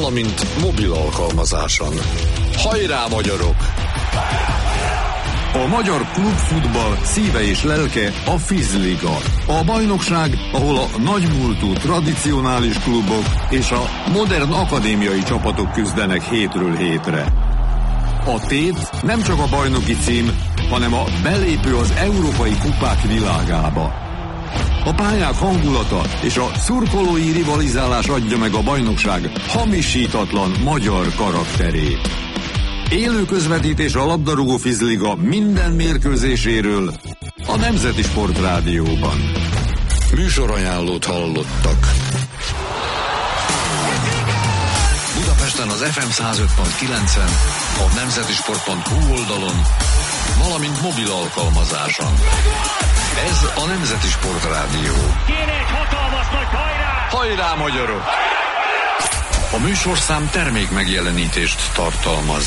valamint mobil alkalmazáson. Hajrá, magyarok! A magyar klubfutball szíve és lelke a Fizliga. A bajnokság, ahol a nagymúltú tradicionális klubok és a modern akadémiai csapatok küzdenek hétről hétre. A tét nem csak a bajnoki cím, hanem a belépő az európai kupák világába. A pályák hangulata és a szurkolói rivalizálás adja meg a bajnokság hamisítatlan magyar karakterét. Élő közvetítés a labdarúgó Fizliga minden mérkőzéséről a Nemzeti Sport Rádióban. Műsorajánlót hallottak. Budapesten az FM 105.9-en, a nemzetisport.hu oldalon, valamint mobil alkalmazáson. Ez a Nemzeti Sport Rádió. Kéne egy hatalmas nagy hajrá! Hajrá, magyarok! A műsorszám termék megjelenítést tartalmaz.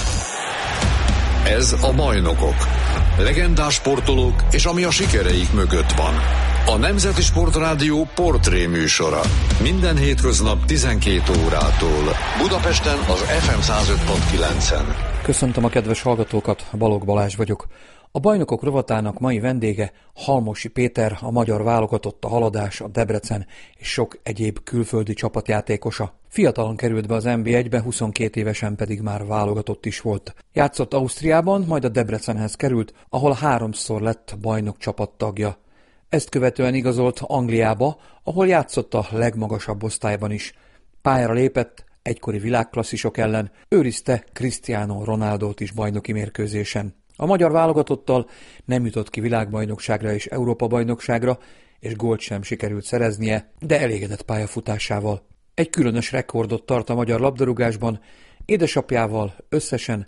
Ez a Bajnokok. Legendás sportolók és ami a sikereik mögött van. A Nemzeti Sport Rádió portré műsora. Minden hétköznap 12 órától. Budapesten az FM 105.9-en. Köszöntöm a kedves hallgatókat, Balogh Balázs vagyok. A Bajnokok rovatának mai vendége Halmosi Péter, a magyar válogatott, a Haladás, a Debrecen és sok egyéb külföldi csapatjátékosa. Fiatalon került be az NB1-be, 22 évesen pedig már válogatott is volt. Játszott Ausztriában, majd a Debrecenhez került, ahol 3-szor lett bajnok csapattagja. Ezt követően igazolt Angliába, ahol játszott a legmagasabb osztályban is. Pályára lépett egykori világklasszisok ellen, őrizte Cristiano Ronaldót is bajnoki mérkőzésen. A magyar válogatottal nem jutott ki világbajnokságra és Európa-bajnokságra, és gólt sem sikerült szereznie, de elégedett pályafutásával. Egy különös rekordot tart a magyar labdarúgásban, édesapjával összesen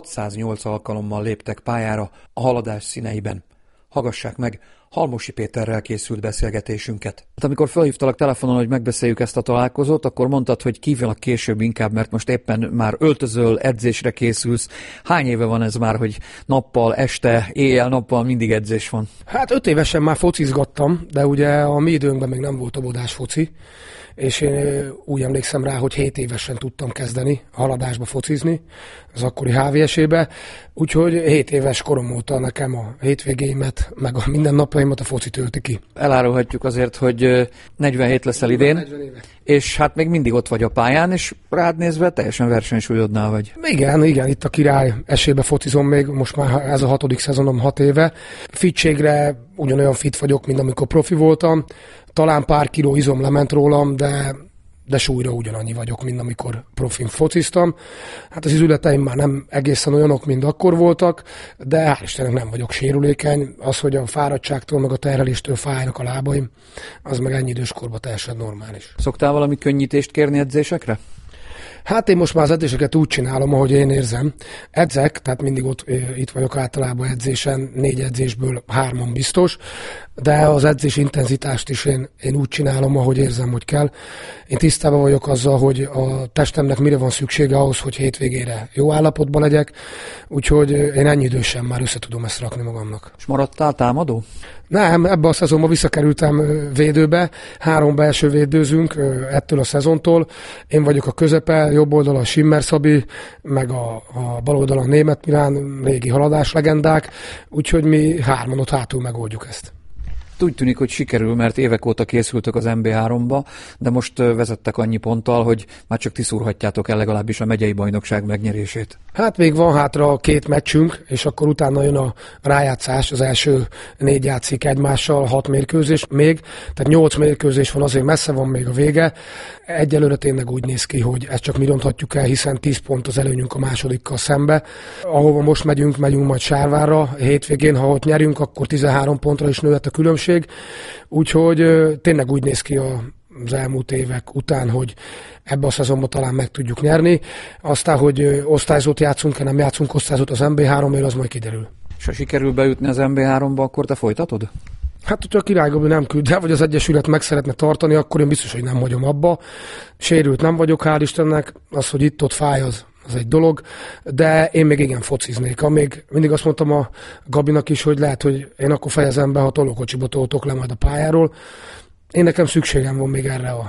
608 alkalommal léptek pályára a Haladás színeiben. Hallgassák meg Halmosi Péterrel készült beszélgetésünket. Amikor felhívtalak telefonon, hogy megbeszéljük ezt a találkozót, akkor mondtad, hogy hívjalak később inkább, mert most éppen már öltözöl, edzésre készülsz. Hány éve van ez már, hogy nappal, este, éjjel-nappal mindig edzés van? Hát 5 évesen már focizgattam, de ugye a mi időnkben még nem volt óvodás foci, és én úgy emlékszem rá, hogy 7 évesen tudtam kezdeni Haladásba focizni, az akkori HVS-ébe, úgyhogy 7 éves korom óta nekem a hétvégéimet, meg a mindennapjaimat a foci tölti ki. Elárulhatjuk azért, hogy 47 leszel idén, 40 éve. És hát még mindig ott vagy a pályán, és rád nézve teljesen versenysúlyodnál vagy. Igen, itt a király esélybe focizom még, most már ez a 6. szezonom 6 éve. Fitségre ugyanolyan fit vagyok, mint amikor profi voltam. Talán pár kiló izom lement rólam, de súlyra ugyanannyi vagyok, mint amikor profin fociztam. Hát az izületeim már nem egészen olyanok, mint akkor voltak, de hál' Istennek nem vagyok sérülékeny. Az, hogy a fáradtságtól, meg a terheléstől fájnak a lábaim, az meg ennyi időskorban teljesen normális. Szoktál valami könnyítést kérni edzésekre? Hát én most már az edzéseket úgy csinálom, ahogy én érzem. Edzek, tehát mindig itt vagyok általában edzésen, 4 edzésből 3 biztos, de az edzés intenzitást is én úgy csinálom, ahogy érzem, hogy kell. Én tisztában vagyok azzal, hogy a testemnek mire van szüksége ahhoz, hogy hétvégére jó állapotban legyek, úgyhogy én ennyi idősen már össze tudom ezt rakni magamnak. És maradtál támadó? Nem, ebben a szezonban visszakerültem védőbe, 3 belső védőzünk ettől a szezontól. Én vagyok a közepe, jobb oldalon a Simmer Szabi, meg a bal oldalon Németh Milán, régi Haladás legendák, úgyhogy mi 3-an ott hátul megoldjuk ezt. Úgy tűnik, hogy sikerül, mert évek óta készültök az MB3-ba, de most vezettek annyi ponttal, hogy már csak ti szúrhatjátok el legalábbis a megyei bajnokság megnyerését. Hát még van hátra 2 meccsünk, és akkor utána jön a rájátszás, az első 4 játszik egymással, 6 mérkőzés még, tehát 8 mérkőzés van, azért messze van még a vége. Egyelőre tényleg úgy néz ki, hogy ezt csak mi ronthatjuk el, hiszen 10 pont az előnyünk a másodikkal szembe. Ahova most megyünk majd Sárvárra, hétvégén, ha ott nyerünk, akkor 13 pontra is nőhet a különbség. Úgyhogy tényleg úgy néz ki az elmúlt évek után, hogy ebbe a szezonban talán meg tudjuk nyerni. Aztán, hogy osztályzót játszunk, nem játszunk osztályzót az MB3-ért, az majd kiderül. És ha sikerül bejutni az MB3-ba, akkor te folytatod? Hát, hogyha a Király Gabi nem küld el, vagy az Egyesület meg szeretne tartani, akkor én biztos, hogy nem hagyom abba. Sérült nem vagyok, hál' Istennek, az, hogy itt-ott fáj, az egy dolog, de én még igen fociznék. Még mindig azt mondtam a Gabinak is, hogy lehet, hogy én akkor fejezem be, ha tolókocsiba toltok le majd a pályáról. Én nekem szükségem van még erre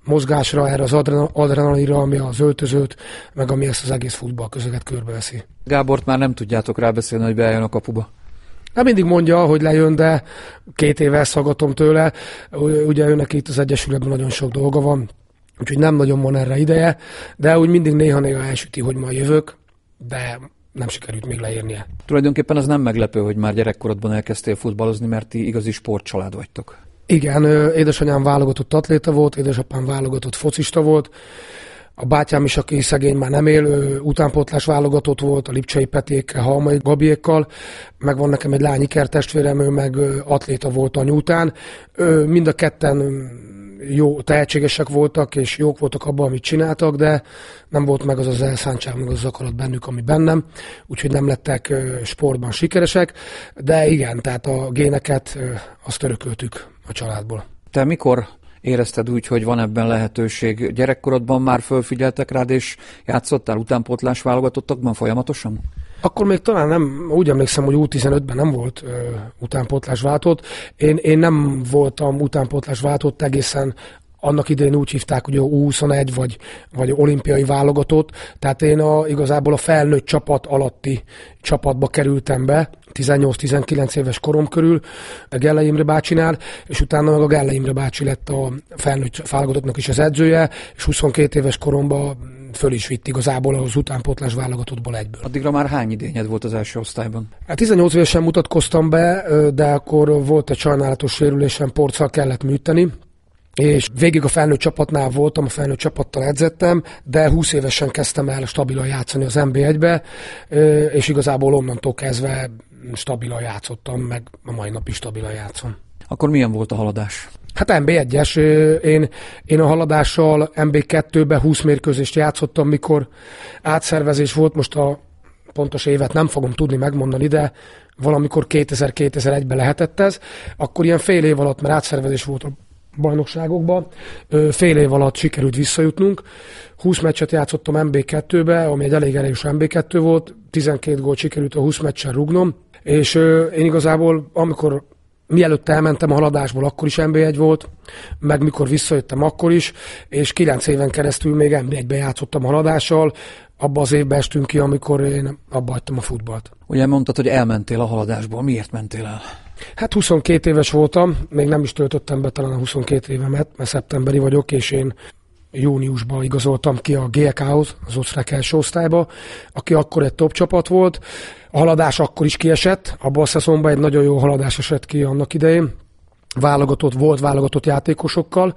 mozgásra, erre az adrenalinra, ami az öltözőt, meg ami ezt az egész futballközeget körbeveszi. Gábort már nem tudjátok rábeszélni, hogy bejön a kapuba. Hát mindig mondja, hogy lejön, de 2 éve szaggatom tőle. Ugye őnek itt az Egyesületben nagyon sok dolga van, úgyhogy nem nagyon van erre ideje, de úgy mindig néha-néha elsüti, hogy majd jövök, de nem sikerült még leérnie. Tulajdonképpen az nem meglepő, hogy már gyerekkorodban elkezdtél futballozni, mert ti igazi sportcsalád vagytok. Igen, édesanyám válogatott atléta volt, édesapám válogatott focista volt, a bátyám is, aki szegény már nem él, utánpótlás válogatott volt, a Lipcsei Petékkel, Halmai Gabiékkal, meg van nekem egy lány ikertestvérem, ő meg atléta volt anyu után. Mind a ketten jó, tehetségesek voltak, és jók voltak abban, amit csináltak, de nem volt meg az az elszántság, meg az akarat bennük, ami bennem, úgyhogy nem lettek sportban sikeresek, de igen, tehát a géneket azt örököltük a családból. Te mikor érezted úgy, hogy van ebben lehetőség? Gyerekkorodban már fölfigyeltek rád, és játszottál utánpótlás válogatottakban folyamatosan? Akkor még talán nem, úgy emlékszem, hogy U15-ben nem volt utánpótlás váltott. Én nem voltam utánpótlás váltott egészen, annak idején úgy hívták, hogy a U21 vagy olimpiai válogatott, tehát én igazából a felnőtt csapat alatti csapatba kerültem be, 18-19 éves korom körül a Gellei Imre bácsinál, és utána meg a Gellei Imre bácsi lett a felnőtt válogatottnak is az edzője, és 22 éves koromban föl is vitt igazából az utánpótlás válogatottból egyből. Addigra már hány idényed volt az első osztályban? 18 évesen mutatkoztam be, de akkor volt egy sajnálatos sérülésem, porccal kellett műteni, és végig a felnőtt csapatnál voltam, a felnőtt csapattal edzettem, de 20 évesen kezdtem el stabilan játszani az NB1-be, és igazából onnantól kezdve stabilan játszottam, meg a mai nap is stabilan játszom. Akkor milyen volt a haladás? Hát NB1-es. Én a haladással NB2-be 20 mérkőzést játszottam, mikor átszervezés volt, most a pontos évet nem fogom tudni megmondani, de valamikor 2000-2001-ben lehetett ez. Akkor ilyen fél év alatt, mert átszervezés volt a bajnokságokban, fél év alatt sikerült visszajutnunk. 20 meccset játszottam NB2-be, ami egy elég erős NB2 volt, 12 gólt sikerült a 20 meccsen rúgnom, és én igazából, amikor mielőtt elmentem a haladásból, akkor is NB1 volt, meg mikor visszajöttem, akkor is, és 9 éven keresztül még NB1-ben játszottam a haladással. Abban az évben estünk ki, amikor én abba hagytam a futballt. Ugye mondtad, hogy elmentél a haladásból. Miért mentél el? Hát 22 éves voltam, még nem is töltöttem be talán a 22 évemet, mert szeptemberi vagyok, és én júniusban igazoltam ki a GK-hoz, az osztrák első osztályba, aki akkor egy top csapat volt. A haladás akkor is kiesett, abban a szezonban egy nagyon jó haladás esett ki annak idején. Válogatott játékosokkal.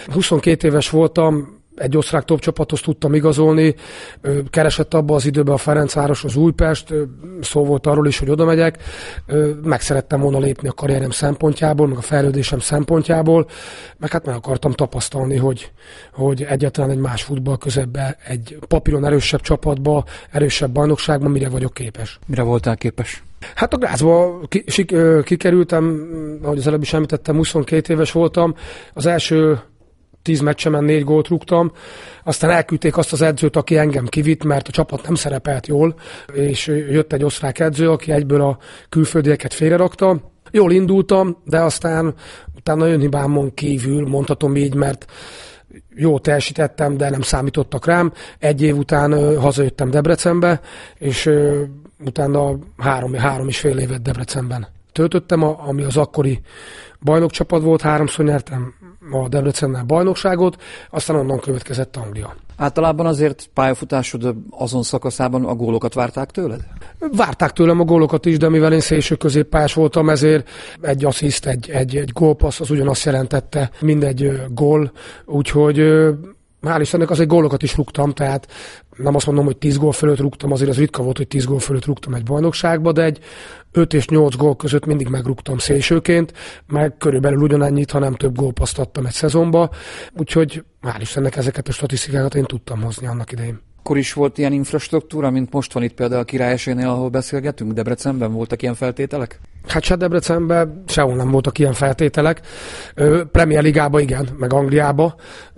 22 éves voltam, egy osztrák top csapathoz tudtam igazolni, keresett abba az időben a Ferencváros, az Újpest, szó volt arról is, hogy oda megyek, meg szerettem volna lépni a karrierem szempontjából, meg a fejlődésem szempontjából, meg hát meg akartam tapasztalni, hogy egyáltalán egy más futballközegbe, egy papíron erősebb csapatba, erősebb bajnokságban mire vagyok képes. Mire voltál képes? Hát a Grazba kikerültem, ahogy az előbb is említettem, 22 éves voltam, az első 10 meccsemen 4 gólt rúgtam, aztán elküldték azt az edzőt, aki engem kivitt, mert a csapat nem szerepelt jól, és jött egy osztrák edző, aki egyből a külföldieket félrerakta. Jól indultam, de aztán utána önhibámon kívül, mondhatom így, mert jól teljesítettem, de nem számítottak rám. Egy év után hazajöttem Debrecenbe, és utána 3,5 évet Debrecenben töltöttem, ami az akkori bajnokcsapat volt, 3-szor nyertem a Debrecennel bajnokságot, aztán onnan következett Anglia. Általában azért pályafutásod azon szakaszában a gólokat várták tőled? Várták tőlem a gólokat is, de mivel én szélső középpályás voltam, ezért egy assziszt, egy gólpassz az ugyanazt jelentette, mindegy gól, úgyhogy hál' Istennek azért gólokat is rúgtam, tehát nem azt mondom, hogy 10 gól fölött rúgtam, azért az ritka volt, hogy 10 gól fölött rúgtam egy bajnokságba, de egy 5 és 8 gól között mindig megrúgtam szélsőként, meg körülbelül ugyanannyit, ha nem több gólpaszt adtam egy szezonba, úgyhogy hál' Istennek ezeket a statisztikákat én tudtam hozni annak idején. Akkor is volt ilyen infrastruktúra, mint most van itt például a Király Esélynél, ahol beszélgetünk? Debrecenben voltak ilyen feltételek? Hát se Debrecenben sehol nem voltak ilyen feltételek. Premier Ligában igen, meg Angliában,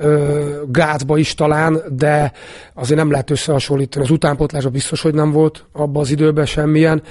Grazban is talán, de azért nem lehet összehasonlítani. Az utánpótlásban biztos, hogy nem volt abban az időben semmilyen.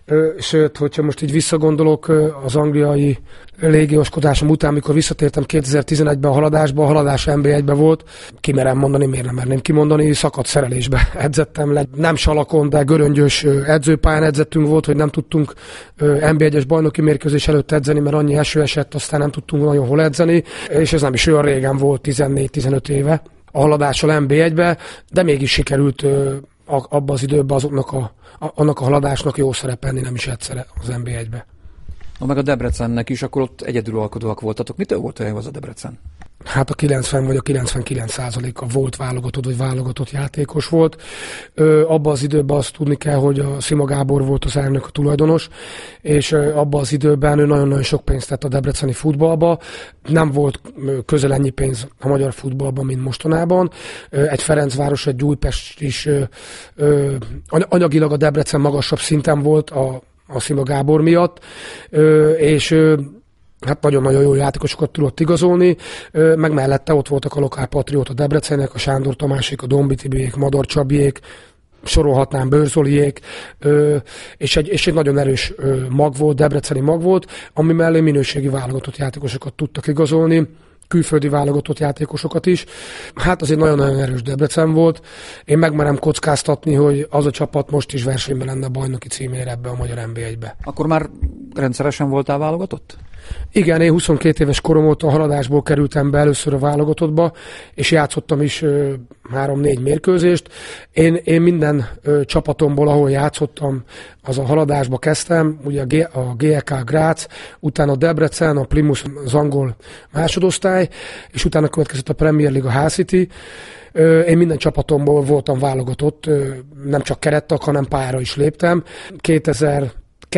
Sőt, hogyha most így visszagondolok az angliai légioskodásom után, amikor visszatértem 2011-ben a Haladás NB1-ben volt, kimerem mondani, miért nem merném kimondani, szakadt szerelésbe edzettem le. Nem salakon, de göröngyös edzőpályán edzettünk volt, hogy nem tudtunk NB1-es bajnoki mérkőzés előtt edzeni, mert annyi eső esett, aztán nem tudtunk nagyon hol edzeni, és ez nem is olyan régen volt, 14-15 éve a Haladással NB1-be, de mégis sikerült abban az időben annak a Haladásnak jó szerepelni, nem is egyszer az NB1-be. Meg a Debrecennek is, akkor ott egyedülalkodóak voltatok. Mitől volt olyan az a Debrecen? Hát a 90 vagy a 99%-a volt válogatott, vagy válogatott játékos volt. Abban az időben azt tudni kell, hogy a Szima Gábor volt az elnök, a tulajdonos, és abban az időben ő nagyon-nagyon sok pénzt tett a debreceni futballba. Nem volt közel ennyi pénz a magyar futballban, mint mostanában. Egy Ferencváros, egy Újpest is anyagilag a Debrecen magasabb szinten volt a Szima Gábor miatt, és hát nagyon-nagyon jó játékosokat tudott igazolni, meg mellette ott voltak a lokálpatrióta Debrecenek, a Sándor Tamásék, a Dombi Tibiék, Madar Csabiék, sorolhatnám Bőrzoliék, és egy nagyon erős mag volt, debreceni mag volt, ami mellé minőségi válogatott játékosokat tudtak igazolni, külföldi válogatott játékosokat is. Hát azért nagyon-nagyon erős Debrecen volt. Én megmerem kockáztatni, hogy az a csapat most is versenyben lenne a bajnoki címére ebbe a magyar NB1-be. Akkor már rendszeresen voltál válogatott? Igen, én 22 éves korom óta a Haladásból kerültem be először a válogatottba, és játszottam is 3-4 mérkőzést. Én minden csapatomból, ahol játszottam, az a Haladásba kezdtem, ugye a GEK Grác, utána a Debrecen, a Plymouth, az angol másodosztály, és utána következett a Premier League, a Hull City. Én minden csapatomból voltam válogatott, nem csak kerettag, hanem pályára is léptem. 2002-től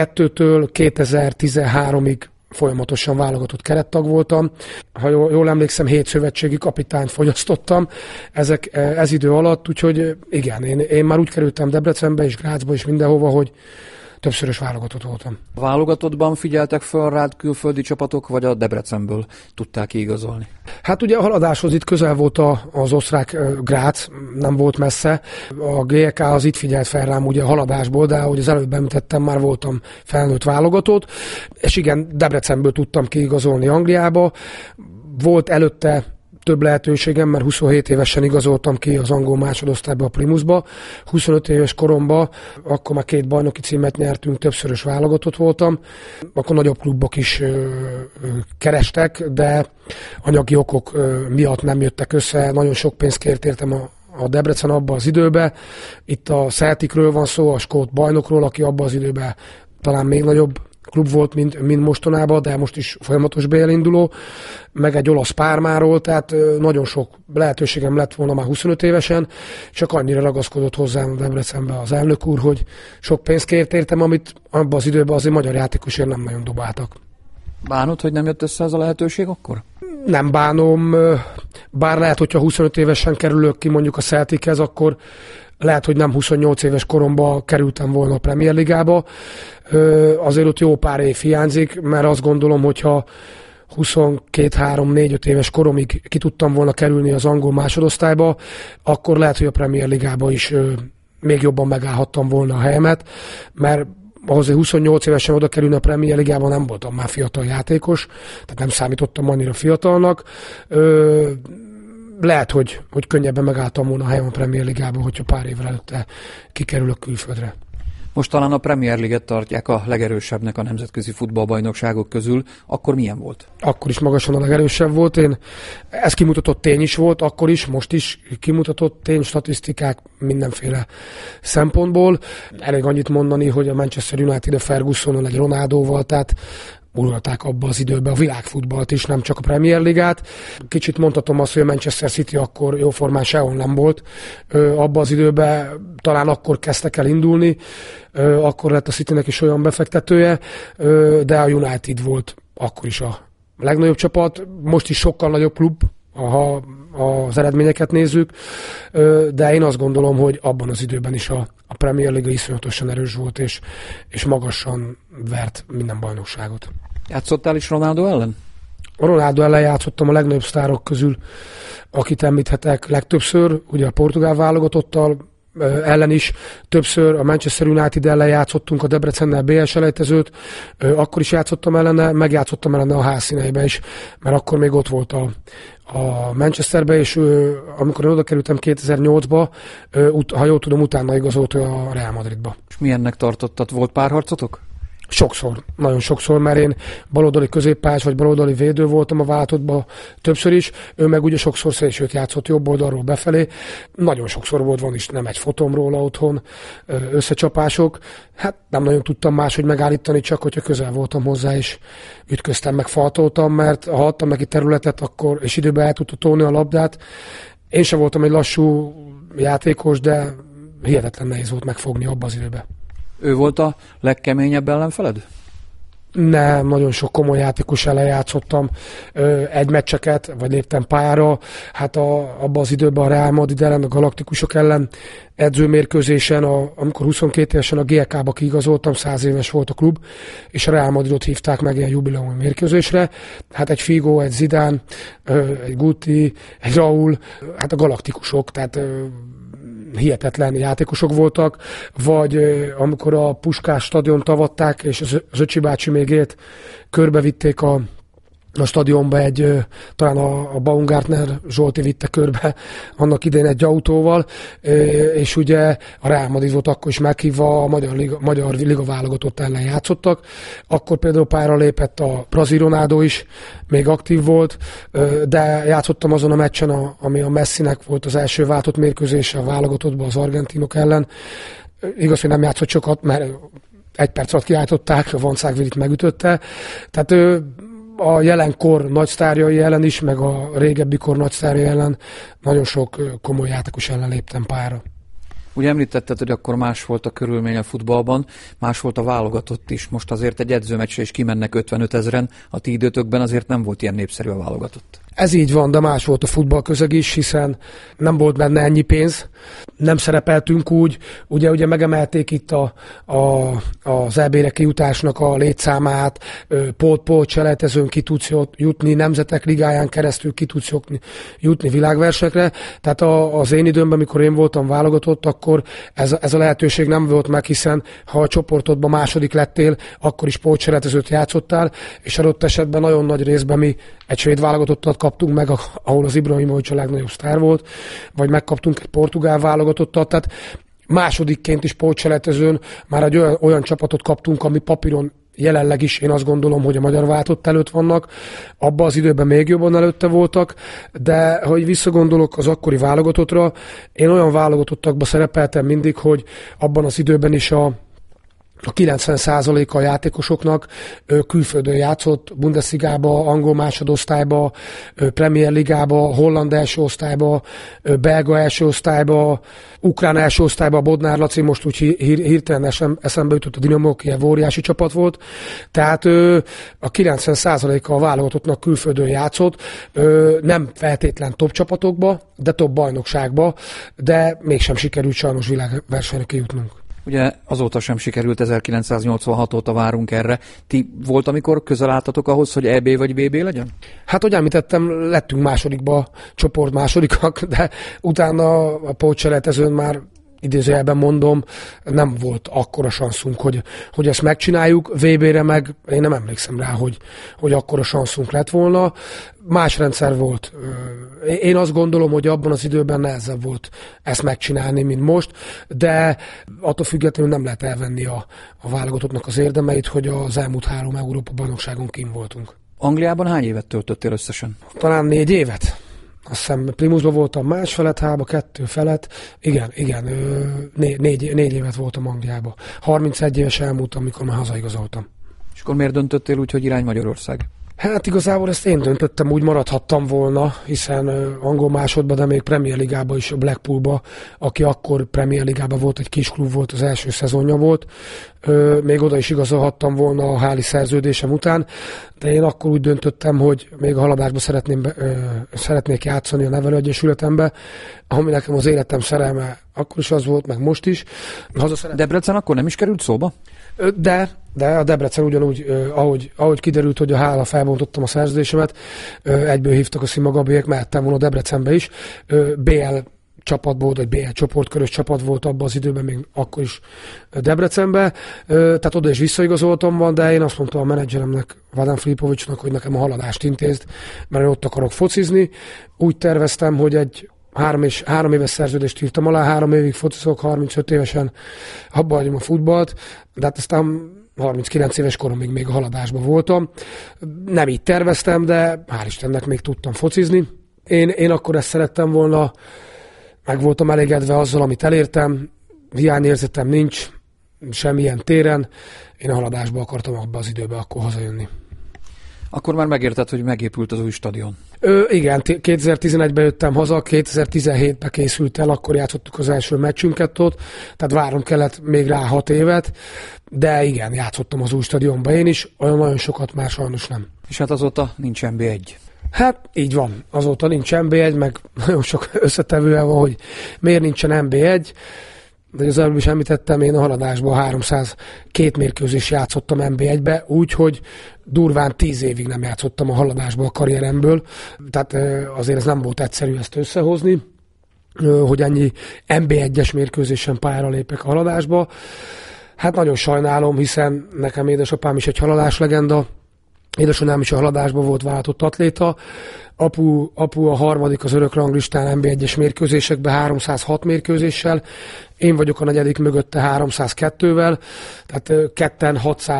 2013-ig folyamatosan válogatott kerettag voltam. Ha jól emlékszem, 7 szövetségi kapitányt fogyasztottam ez idő alatt, úgyhogy igen, én már úgy kerültem Debrecenbe és Grácsba is mindenhova, hogy többszörös válogatott voltam. A válogatottban figyeltek föl rád külföldi csapatok, vagy a Debrecenből tudták kiigazolni? Hát ugye a Haladáshoz itt közel volt az osztrák Grác, nem volt messze. A GEK az itt figyelt fel rám ugye a Haladásból, de ahogy az előbb említettem, már voltam felnőtt válogatott, és igen, Debrecenből tudtam kiigazolni Angliába. Volt előtte több lehetőségem, mert 27 évesen igazoltam ki az angol másodosztályba, a Plymouthba. 25 éves koromban, akkor már 2 bajnoki címet nyertünk, többszörös válogatott voltam. Akkor nagyobb klubok is kerestek, de anyagi okok miatt nem jöttek össze. Nagyon sok pénzt kért értem a Debrecen abban az időben. Itt a Celticről van szó, a skót bajnokról, aki abban az időben talán még nagyobb klub volt, mint mostanában, de most is folyamatos BL-induló, meg egy olasz Pármáról, tehát nagyon sok lehetőségem lett volna már 25 évesen, csak annyira ragaszkodott hozzám a Debrecenbe az elnök úr, hogy sok pénzt kért értem, amit abban az időben azért magyar játékosért nem nagyon dobáltak. Bánod, hogy nem jött össze ez a lehetőség akkor? Nem bánom, bár lehet, hogyha 25 évesen kerülök ki mondjuk a Celtichez, akkor lehet, hogy nem 28 éves koromban kerültem volna a Premier Ligába. Azért ott jó pár év hiányzik, mert azt gondolom, hogyha 22-3-4-5 éves koromig ki tudtam volna kerülni az angol másodosztályba, akkor lehet, hogy a Premier Ligába is még jobban megállhattam volna a helyemet, mert ahhoz, hogy 28 évesen oda kerülni a Premier Ligában, nem voltam már fiatal játékos, tehát nem számítottam annyira fiatalnak. Lehet, hogy könnyebben megálltam volna a helyem a Premier Ligában, hogyha pár évvel előtte kikerülök külföldre. Most talán a Premier League-et tartják a legerősebbnek a nemzetközi futballbajnokságok közül. Akkor milyen volt? Akkor is magasan a legerősebb volt. Ez kimutatott tény is volt, akkor is, most is kimutatott tény, statisztikák mindenféle szempontból. Elég annyit mondani, hogy a Manchester United a Fergusonnal, egy Ronaldóval, tehát uralták abba az időben a világfutballt is, nem csak a Premier Ligát. Kicsit mondhatom azt, hogy a Manchester City akkor jóformán sehol nem volt. Abba az időben talán akkor kezdtek el indulni, akkor lett a Citynek is olyan befektetője, de a United volt akkor is a legnagyobb csapat. Most is sokkal nagyobb klub, ha az eredményeket nézzük, de én azt gondolom, hogy abban az időben is a Premier League iszonyatosan erős volt, és magasan vert minden bajnokságot. Játszottál is Ronaldo ellen? A Ronaldo ellen játszottam a legnagyobb sztárok közül, akit említhetek legtöbbször, ugye a portugál válogatottal, ellen is többször, a Manchester United ellen játszottunk, a Debrecennel BL selejtezőt, akkor is játszottam ellene, megjátszottam ellene a házszíneibe is, mert akkor még ott volt a Manchesterbe, és amikor oda kerültem 2008-ba, ha jól tudom, utána igazolt a Real Madridba. És milyennek tartottad? Volt párharcotok? Sokszor, nagyon sokszor, mert én baloldali középpályás vagy baloldali védő voltam a válogatottban többször is, ő meg ugye sokszor szélsőt játszott jobb oldalról befelé, nagyon sokszor volt, van is nem egy fotom róla otthon, összecsapások, hát nem nagyon tudtam máshogy megállítani, csak hogyha közel voltam hozzá és ütköztem, meg faltoltam, mert ha adtam neki területet, akkor és időben el tudta tolni a labdát. Én sem voltam egy lassú játékos, de hihetetlen nehéz volt megfogni abba az időben. Ő volt a legkeményebb ellenfeled? Nem, nagyon sok komoly játékos ellen játszottam, egy meccseket, vagy léptem pályára, hát abban az időben a Real Madrid ellen, a Galaktikusok ellen edzőmérkőzésen, amikor 22 évesen a GLK-ba kiigazoltam, 100 éves volt a klub, és a Real Madridot hívták meg ilyen jubileumi mérkőzésre, hát egy Figo, egy Zidane, egy Guti, egy Raúl, hát a Galaktikusok, tehát hihetetlen játékosok voltak, vagy amikor a Puskás stadiont avatták, és az öcsi bácsi még élt, körbevitték a stadionba talán a Baumgartner Zsolti vitte körbe annak idején egy autóval, és ugye a Real Madrid volt akkor is meghívva, a magyar liga válogatott ellen játszottak. Akkor például pályára lépett a brazil Ronaldo is, még aktív volt, de játszottam azon a meccsen, ami a Messinek volt az első váltott mérkőzése a válogatottban az argentinok ellen. Igaz, hogy nem játszott sokat, mert egy perc alatt kiállították, a Vanszágvilit megütötte. Tehát a jelenkor nagy sztárjai ellen is, meg a régebbi kor nagy sztárjai ellen nagyon sok komoly játékos ellen léptem pályára. Ugye említetted, hogy akkor más volt a körülmény a futballban, más volt a válogatott is. Most azért egy edzőmeccsre is kimennek 55 000-en, a ti időtökben azért nem volt ilyen népszerű a válogatott. Ez így van, de más volt a futballközeg is, hiszen nem volt benne ennyi pénz, nem szerepeltünk úgy, ugye megemelték itt az EB-re kijutásnak a létszámát, pót selejtezőn ki tudsz jutni, nemzetek ligáján keresztül ki tudsz jutni világversenyekre, tehát az én időmben, amikor én voltam válogatott, akkor ez a lehetőség nem volt meg, hiszen ha a csoportodban második lettél, akkor is pótselejtezőt játszottál, és adott esetben nagyon nagy részben mi egy svéd válogatottat kaptunk meg, ahol az Ibrahimovic a legnagyobb sztár volt, vagy megkaptunk egy portugál válogatottat, tehát másodikként is pótselejtezőn már egy olyan csapatot kaptunk, ami papíron jelenleg is én azt gondolom, hogy a magyar válogatott előtt vannak, abban az időben még jobban előtte voltak, de hogy visszagondolok az akkori válogatottra, én olyan válogatottakban szerepeltem mindig, hogy abban az időben is a 90%-a a játékosoknak külföldön játszott, Bundesligába, angol másodosztályba, Premier Ligába, holland első osztályba, belga első osztályba, ukrán első osztályba, Bodnár Laci most úgy hirtelen eszembe jutott a Dinamo Kijev, óriási csapat volt. Tehát a 90%-a a válogatottnak külföldön játszott, nem feltétlen top csapatokba, de top bajnokságba, de mégsem sikerült sajnos világversenyre kijutnunk. Ugye azóta sem sikerült, 1986 óta várunk erre. Ti volt, amikor közel álltatok ahhoz, hogy EB vagy BB legyen? Hát, hogy említettem, lettünk másodikba, csoport másodikak, de utána a pótselejtezőn már idézőjelben mondom, nem volt akkora sanszunk, hogy ezt megcsináljuk. VB-re meg én nem emlékszem rá, hogy akkora sanszunk lett volna. Más rendszer volt. Én azt gondolom, hogy abban az időben nehezebb volt ezt megcsinálni, mint most, de attól függetlenül nem lehet elvenni a válogatottnak az érdemeit, hogy az elmúlt 3 Európa-bajnokságon kint voltunk. Angliában hány évet töltöttél összesen? Talán 4 évet. Azt hiszem, Primusban voltam más felett, Hába 2 felett. Igen, 4 évet voltam Angliában. 31 éves elmúltam, amikor már hazaigazoltam. És akkor miért döntöttél úgy, hogy irány Magyarország? Hát igazából ezt én döntöttem, úgy maradhattam volna, hiszen angol másodban, de még Premier Ligában is, a Blackpoolba, aki akkor Premier Ligában volt, egy kis klub volt, az első szezonja volt. Még oda is igazolhattam volna a háli szerződésem után, de én akkor úgy döntöttem, hogy még a haladásban szeretnék játszani a nevelőegyesületembe, ami nekem az életem szerelme akkor is az volt, meg most is. Debrecen akkor nem is került szóba? De a Debrecen ugyanúgy, ahogy kiderült, hogy a hála felbontottam a szerződésemet, egyből hívtak a Szima Gabiek, mehettem volna Debrecenbe is. BL csapat volt, vagy BL csoportkörös csapat volt abban az időben, még akkor is Debrecenben. Tehát oda is visszaigazoltam van, de én azt mondtam a menedzseremnek, Vadan Filipovicsnak, hogy nekem a haladást intézd, mert ott akarok focizni. Úgy terveztem, hogy egy 3 éves szerződést írtam alá, 3 évig focizok, 35 évesen abba hagyom a futballt, de hát aztán 39 éves koromig még a haladásban voltam. Nem így terveztem, de hál' Istennek még tudtam focizni. Én akkor ezt szerettem volna, meg voltam elégedve azzal, amit elértem, hiányérzetem nincs, semmilyen téren. Én a haladásba akartam abba az időbe akkor hazajönni. Akkor már megérted, hogy megépült az új stadion. Igen, 2011-ben jöttem haza, 2017-ben készült el, akkor játszottuk az első meccsünket ott, tehát várnom kellett még rá 6 évet, de igen, játszottam az új stadionban én is, olyan nagyon sokat már sajnos nem. És hát azóta nincs NB1. Hát így van, azóta nincs NB1, meg nagyon sok összetevője van, hogy miért nincsen NB1, de az előbb is említettem, én a haladásban 302 mérkőzés játszottam NB1-be, úgyhogy durván 10 évig nem játszottam a haladásba a karrieremből, tehát azért ez nem volt egyszerű ezt összehozni, hogy ennyi NB1-es mérkőzésen pályára lépek a haladásba. Hát nagyon sajnálom, hiszen nekem édesapám is egy haladás legenda, édesanyám is a haladásban volt váltott atléta, apu a harmadik az örök ranglistán NB1-es mérkőzésekben 306 mérkőzéssel, én vagyok a negyedik mögötte 302-vel, tehát ketten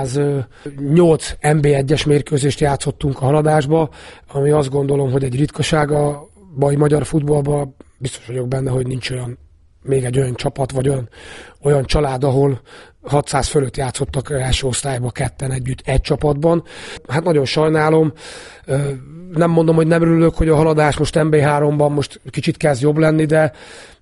608 NB1-es mérkőzést játszottunk a haladásba, ami azt gondolom, hogy egy ritkaság a magyar futballban, biztos vagyok benne, hogy nincs még egy olyan csapat, vagy olyan család, ahol 600 fölött játszottak első osztályban ketten együtt egy csapatban. Hát nagyon sajnálom, nem mondom, hogy nem örülök, hogy a haladás most NB3-ban most kicsit kezd jobb lenni, de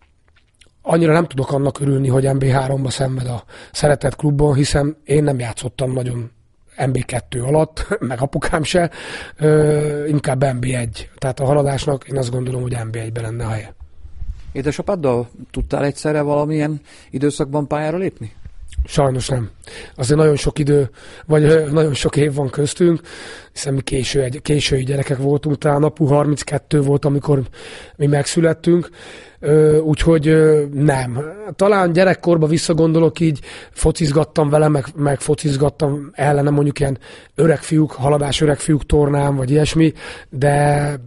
annyira nem tudok annak örülni, hogy NB3-ba szenved a szeretett klubban, hiszen én nem játszottam nagyon NB2 alatt, meg apukám se, inkább NB1. Tehát a haladásnak én azt gondolom, hogy NB1-ben lenne a helye. Édesapáddal tudtál egyszerre valamilyen időszakban pályára lépni? Sajnos nem. Azért nagyon sok idő, vagy nagyon sok év van köztünk, hiszen mi késői gyerekek voltunk, talán apu 32 volt, amikor mi megszülettünk, úgyhogy nem. Talán gyerekkorban visszagondolok, így focizgattam vele, meg focizgattam ellene mondjuk ilyen öreg fiúk tornán, vagy ilyesmi, de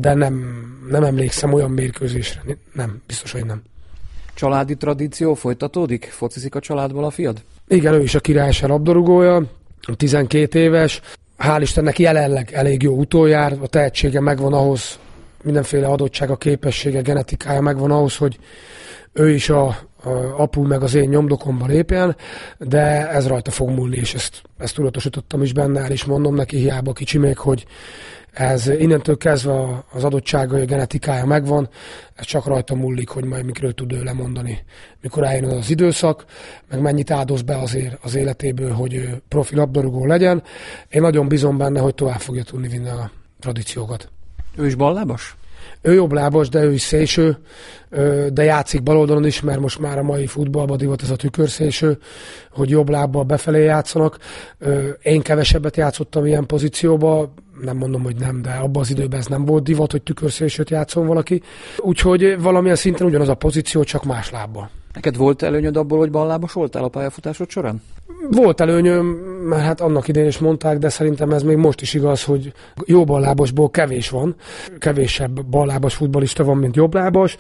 nem emlékszem olyan mérkőzésre. Nem, biztos, hogy nem. Családi tradíció folytatódik? Focizik a családból a fiad? Igen, ő is a Királyság labdarúgója, 12 éves. Hál' Istennek jelenleg elég jó utoljár, a tehetsége megvan ahhoz, mindenféle adottsága, képessége, genetikája megvan ahhoz, hogy ő is a apu meg az én nyomdokomba lépjen, de ez rajta fog múlni, és ezt tudatosítottam is benne, el is mondom neki, hiába kicsi még, hogy ez innentől kezdve az adottsága, a genetikája megvan, ez csak rajta múlik, hogy majd mikről tud ő lemondani. Mikor eljön az időszak, meg mennyit áldoz be azért az életéből, hogy ő profi labdarúgó legyen. Én nagyon bízom benne, hogy tovább fogja tudni vinni a tradíciókat. Ő is ballábas? Ő jobblábas, de ő is szélső, de játszik baloldalon is, mert most már a mai futballban divat ez a tükörszélső, hogy jobb lábbal befelé játszanak. Én kevesebbet játszottam ilyen pozícióba, nem mondom, hogy nem, de abban az időben ez nem volt divat, hogy tükörszélsőt játszon valaki. Úgyhogy valamilyen szinten ugyanaz a pozíció, csak más lábbal. Neked volt előnyöd abból, hogy ballábas voltál a pályafutásod során? Volt előnyöm, mert hát annak idején is mondták, de szerintem ez még most is igaz, hogy jó ballábasból kevés van. Kevésebb ballábas futballista van, mint jobblábas.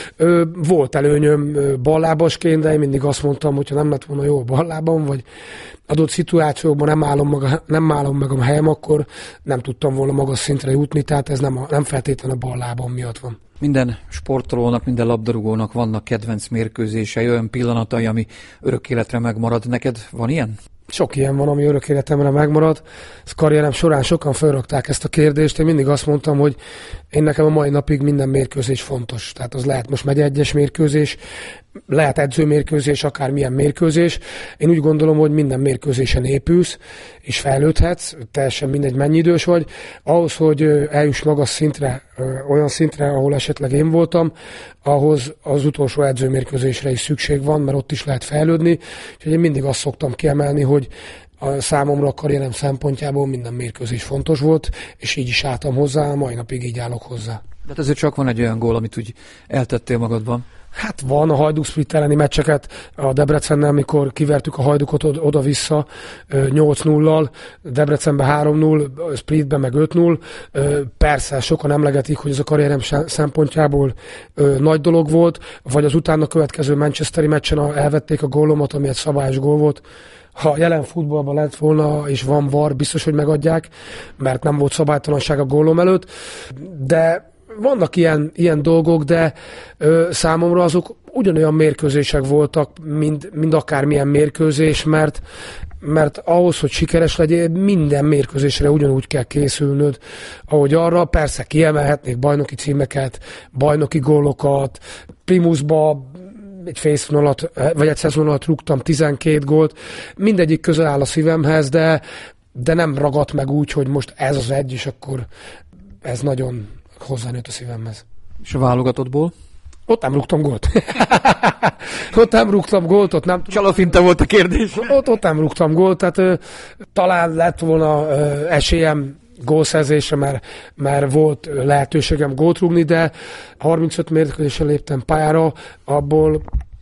Volt előnyöm ballábasként, de én mindig azt mondtam, hogyha nem lett volna jó ballábam, vagy adott szituációkban nem állom meg a helyem, akkor nem tudtam volna magas szintre jutni, tehát ez nem feltétlenül a ballábam miatt van. Minden sportolónak, minden labdarúgónak vannak kedvenc mérkőzései, olyan pillanatai, ami örök életre megmarad. Neked van ilyen? Sok ilyen van, ami örök életemre megmarad. Ez karrierem során sokan felrakták ezt a kérdést. Én mindig azt mondtam, hogy én nekem a mai napig minden mérkőzés fontos. Tehát az lehet most egyes mérkőzés, lehet edzőmérkőzés, akármilyen mérkőzés. Én úgy gondolom, hogy minden mérkőzésen épülsz, és fejlődhetsz, teljesen mindegy mennyi idős vagy. Ahhoz, hogy eljuss magas szintre, olyan szintre, ahol esetleg én voltam, ahhoz az utolsó edzőmérkőzésre is szükség van, mert ott is lehet fejlődni. Úgyhogy én mindig azt szoktam kiemelni, hogy a számomra a karrierem szempontjából minden mérkőzés fontos volt, és így is álltam hozzá, mai napig így állok hozzá. De ezért csak van egy olyan gól, amit úgy eltettél magadban. Hát van a Hajduk Split elleni meccseket a Debrecennel, amikor kivertük a Hajdukot oda-vissza 8-0-al, Debrecenben 3-0, Splitben meg 5-0. Persze sokan emlegetik, hogy ez a karrierem szempontjából nagy dolog volt, vagy az utána következő manchesteri meccsen elvették a gólomat, ami egy szabályos gól volt. Ha jelen futballban lett volna, és van VAR, biztos, hogy megadják, mert nem volt szabálytalanság a gólom előtt, de vannak ilyen dolgok, de számomra azok ugyanolyan mérkőzések voltak, mint akármilyen mérkőzés, mert ahhoz, hogy sikeres legyél, minden mérkőzésre ugyanúgy kell készülnöd, ahogy arra. Persze kiemelhetnék bajnoki címeket, bajnoki gólokat, Primusba egy fészvonalat, vagy egy szezon alatt rúgtam 12 gólt, mindegyik közel áll a szívemhez, de nem ragadt meg úgy, hogy most ez az egy, és akkor ez nagyon hozzánőtt a szívemhez. És a válogatottból? Ott nem rúgtam gólt. Ott nem rúgtam gólt, ott nem... Csalafinta volt a kérdés. Ott nem rúgtam gólt, tehát talán lett volna esélyem gólszerzésre, mert volt lehetőségem gólt rúgni, de 35 mérkőzésen léptem pályára, abból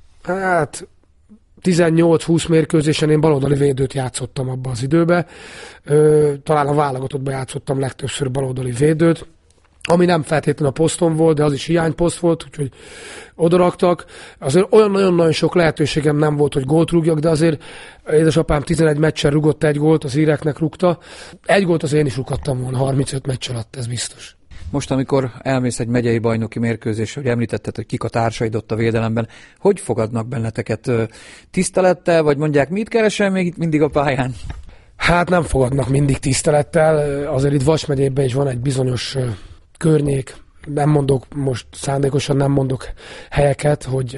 18-20 mérkőzésen én baloldali védőt játszottam abban az időben. Talán a válogatottban játszottam legtöbbször baloldali védőt, ami nem feltétlenül a poszton volt, de az is hiányposzt volt, úgyhogy odaraktak. Azért olyan nagyon-nagyon sok lehetőségem nem volt, hogy gólt rúgjak, de azért édesapám 11 meccsen rúgott egy gólt, az íreknek rúgta. Egy gólt az én is rúghattam volna 35 meccs alatt, ez biztos. Most, amikor elmész egy megyei bajnoki mérkőzésre, hogy említetted, hogy kik a társaid ott a védelemben, hogy fogadnak benneteket? Tisztelettel, vagy mondják, mit keresel még itt mindig a pályán? Hát nem fogadnak mindig tisztelettel. Azért itt Vas megyében is van egy bizonyos környék, nem mondok, most szándékosan nem mondok helyeket, hogy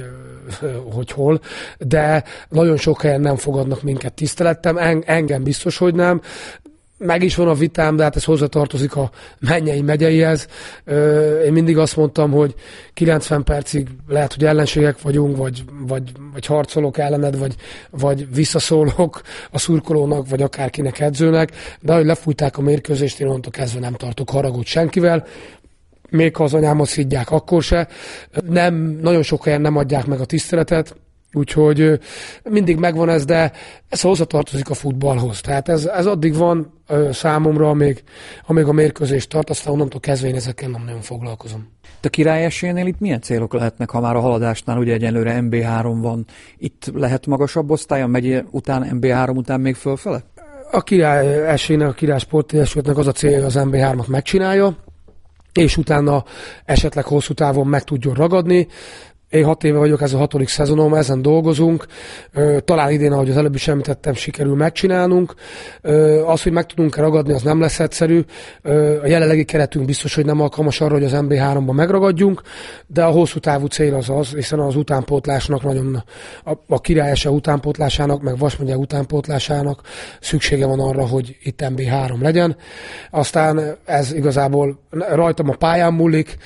hol, de nagyon sok helyen nem fogadnak minket tisztelettem, engem biztos, hogy nem. Meg is van a vitám, de hát ez hozzatartozik a Mennyei megyeihez. Én mindig azt mondtam, hogy 90 percig lehet, hogy ellenségek vagyunk, vagy harcolok ellened, vagy visszaszólok a szurkolónak, vagy akárkinek edzőnek, de ahogy lefújták a mérkőzést, én onnantól kezdve nem tartok haragot senkivel, még ha az anyámat szidják, akkor se. Nagyon sok helyen nem adják meg a tiszteletet, úgyhogy mindig megvan ez, de ez hozzatartozik a futballhoz. Tehát ez addig van számomra, amíg a mérkőzés tart, aztán onnantól kezdve én ezekkel nem nagyon foglalkozom. A Király esélynél itt milyen célok lehetnek, ha már a haladásnál ugye egyenlőre MB3 van? Itt lehet magasabb osztály, a megye után, MB3 után még fölfele? A Király esélynek, a Király Sportegyesületnek az a célja, hogy az MB3-at megcsinálja, és utána esetleg hosszú távon meg tudjon ragadni. Én 6 éve vagyok, ez a 6. szezonom, ezen dolgozunk. Talán idén, ahogy az előbb is említettem, sikerül megcsinálnunk. Az, hogy meg tudunk ragadni, az nem lesz egyszerű. A jelenlegi keretünk biztos, hogy nem alkalmas arra, hogy az MB3-ban megragadjunk, de a hosszú távú cél az, hiszen az utánpótlásnak nagyon, a Király SE utánpótlásának, meg Vas megye utánpótlásának szüksége van arra, hogy itt MB3 legyen. Aztán ez igazából rajtam a pályán múlik,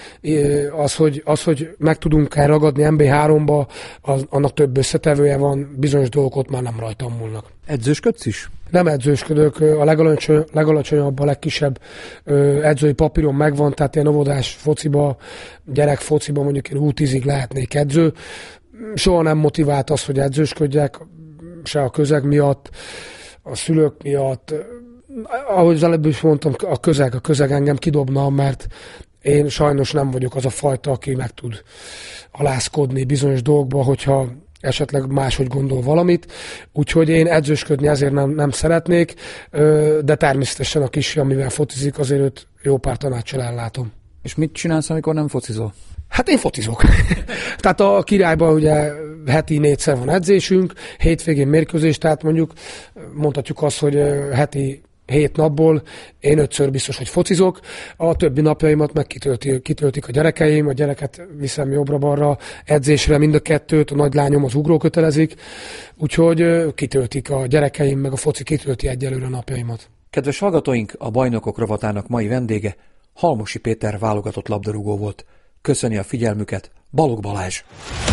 az, hogy meg tudunk-e ragadni MB3-ba, annak több összetevője van, bizonyos dolgok ott már nem rajtam múlnak. Edzősködsz is? Nem edzősködök, a legalacsonyabb, a legkisebb edzői papíron megvan, tehát ilyen óvodás fociba, gyerek fociba mondjuk én U10-ig lehetnék edző. Soha nem motivált az, hogy edzősködjek, se a közeg miatt, a szülők miatt. Ahogy az előbb is mondtam, a közeg engem kidobna, mert én sajnos nem vagyok az a fajta, aki meg tud alászkodni bizonyos dolgokba, hogyha esetleg máshogy gondol valamit. Úgyhogy én edzősködni ezért nem szeretnék, de természetesen a kisfiam, amivel focizik, azért őt jó pár tanáccsal ellátom. És mit csinálsz, amikor nem focizol? Hát én focizok. Tehát a Királyban ugye heti 4-szer van edzésünk, hétvégén mérkőzés, tehát mondhatjuk azt, hogy heti 7 napból én 5-ször biztos, hogy focizok, a többi napjaimat meg kitöltik a gyerekeim, a gyereket viszem jobbra-balra edzésre, mind a kettőt, a nagylányom az ugró kötelezik, úgyhogy kitöltik a gyerekeim, meg a foci kitölti egyelőre a napjaimat. Kedves hallgatóink, a Bajnokok rovatának mai vendége Halmosi Péter válogatott labdarúgó volt. Köszöni a figyelmüket Balogh Balázs.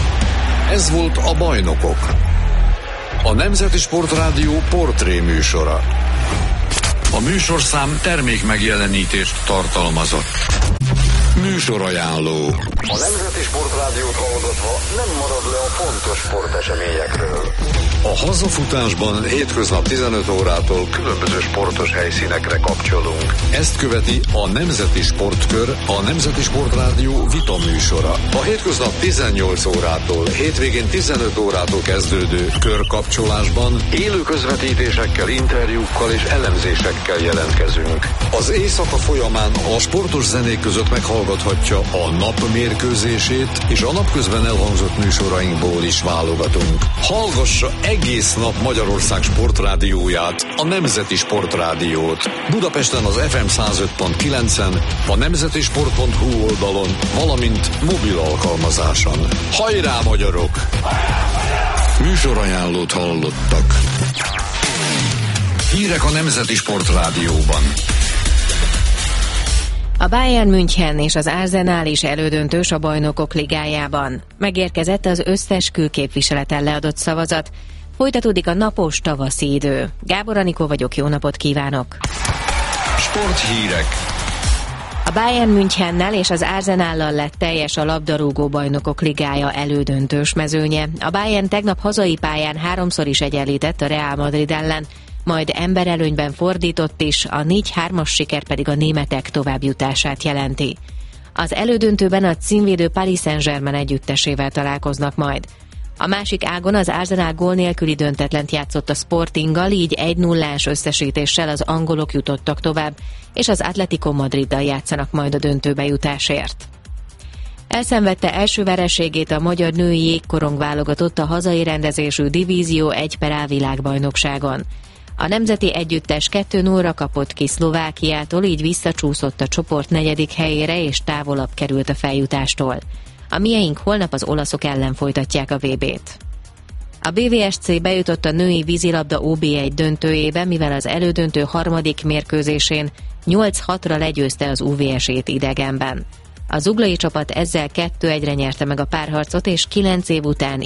Ez volt a Bajnokok, a Nemzeti Sportrádió portré műsora. A műsorszám termék megjelenítést tartalmazott. Műsorajánló. A Nemzeti Sportrádiót hallgatva nem marad le a fontos sporteseményekről. A hazafutásban hétköznap 15 órától különböző sportos helyszínekre kapcsolunk. Ezt követi a Nemzeti Sportkör, a Nemzeti Sportrádió vita műsora. A hétköznap 18 órától, hétvégén 15 órától kezdődő körkapcsolásban élő közvetítésekkel, interjúkkal és elemzésekkel jelentkezünk. Az éjszaka folyamán a sportos zenék között meghallgathatja a nap mérkőzését, és a napközben elhangzott műsorainkból is válogatunk. Hallgassa egész nap Magyarország sportrádióját, a Nemzeti Sportrádiót. Budapesten az FM 105.9-en, a nemzetisport.hu oldalon, valamint mobil alkalmazáson. Hajrá, magyarok! Műsorajánlót hallottak. Hírek a Nemzeti Sportrádióban. A Bayern München és az Arsenal is elődöntős a Bajnokok Ligájában. Megérkezett az összes külképviseleten leadott szavazat. Folytatódik a napos tavaszi idő. Gábor Anikó vagyok, jó napot kívánok! Sporthírek. A Bayern Münchennel és az Arsenallal lett teljes a labdarúgó Bajnokok Ligája elődöntős mezőnye. A Bayern tegnap hazai pályán 3-szor is egyenlített a Real Madrid ellen, majd emberelőnyben fordított is, a 4-3-as siker pedig a németek továbbjutását jelenti. Az elődöntőben a címvédő Paris Saint-Germain együttesével találkoznak majd. A másik ágon az Arsenal gól nélküli döntetlent játszott a Sportinggal, így 1-0-ás összesítéssel az angolok jutottak tovább, és az Atletico Madriddal játszanak majd a döntőbe jutásért. Elszenvedte első vereségét a magyar női jégkorong válogatott a hazai rendezésű Divízió 1/A világbajnokságon. A nemzeti együttes 2-0-ra kapott ki Szlovákiától, így visszacsúszott a csoport 4. helyére és távolabb került a feljutástól. A mieink holnap az olaszok ellen folytatják a VB-t. A BVSC bejutott a női vízilabda OB1 döntőjébe, mivel az elődöntő harmadik mérkőzésén 8-6-ra legyőzte az UVS-ét idegenben. A zuglai csapat ezzel 2-1-re nyerte meg a párharcot, és 9 év után